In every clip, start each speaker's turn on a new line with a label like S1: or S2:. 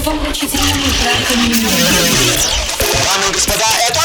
S1: умопомрачительными кратками.
S2: Дамы и господа, это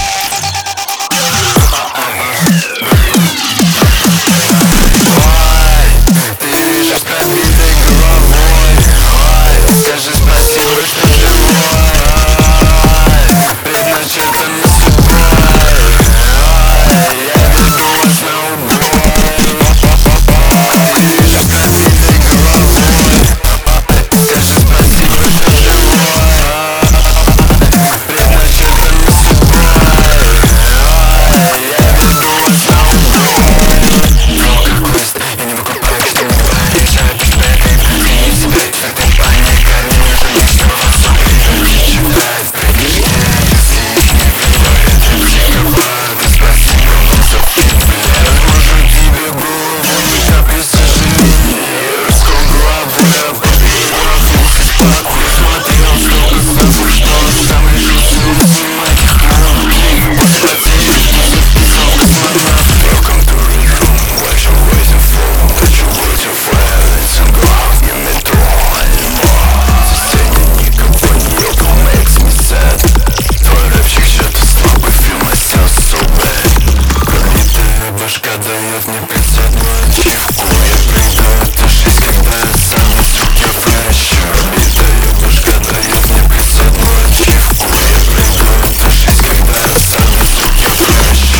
S3: дает мне бесценную ачивку. Я приду, это жизнь, когда я сам без рук я выращу. Битая башка дает мне бесценную ачивку. Я приду, это жизнь, когда я сам без рук я выращу.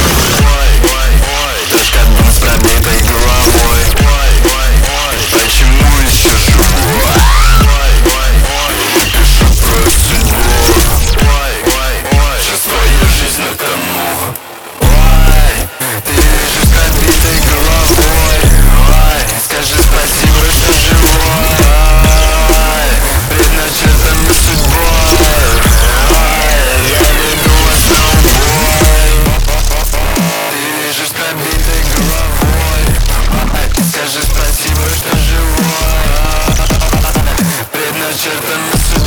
S3: Дошка с пробитой головой. Почему еще живу? Пишу про судьбу. Сейчас твоя жизнь на кону. Ты лежишь с пробитой головой. Скажи спасибо, что живой. Предначертанной судьбой. Я веду вас на убой. Ты лежишь с пробитой головой. Скажи спасибо, что живой. Предначертанной судьбой.